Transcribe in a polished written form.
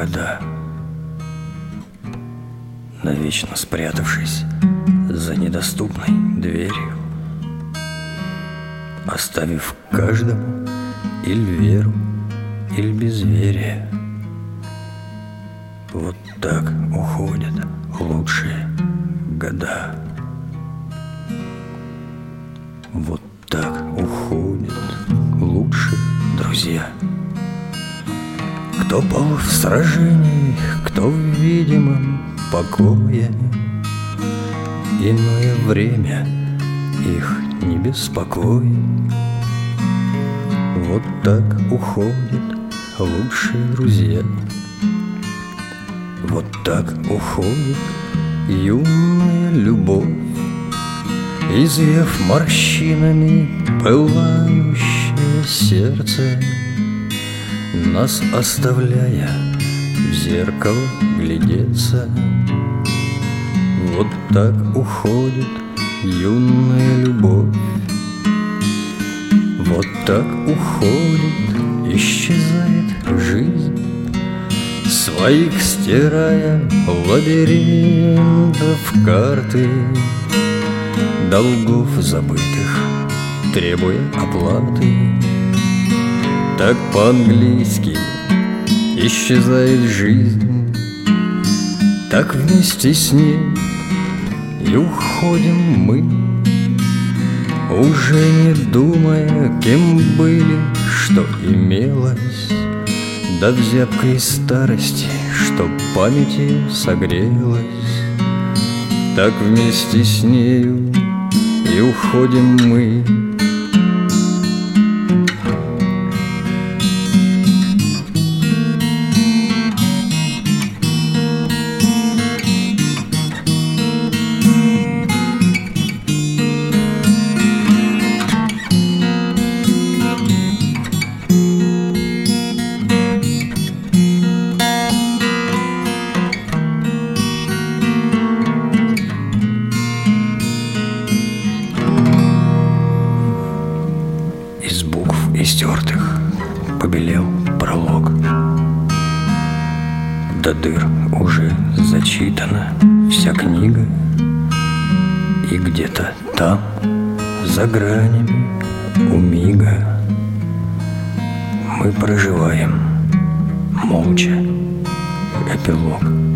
года, навечно спрятавшись за недоступной дверью, оставив каждому или веру, или безверие. Вот так уходят лучшие года. Вот так уходят лучшие друзья. Кто пал в сражении, кто в видимом покое, иное время их не беспокоит. Вот так уходят лучшие друзья. Вот так уходит юная любовь, изъяв морщинами пылающее сердце, нас оставляя в зеркало глядеться. Вот так уходит юная любовь. Вот так уходит, исчезает жизнь, своих стирая лабиринтов карты, долгов забытых требуя оплаты. Так по-английски исчезает жизнь, так вместе с ней и уходим мы, уже не думая, кем были, что имелось, да в зябкой старости, что памятью согрелась. Так вместе с нею и уходим мы. Из букв истертых побелел пролог, до дыр уже зачитана вся книга, и где-то там, за гранями у мига, мы проживаем молча эпилог.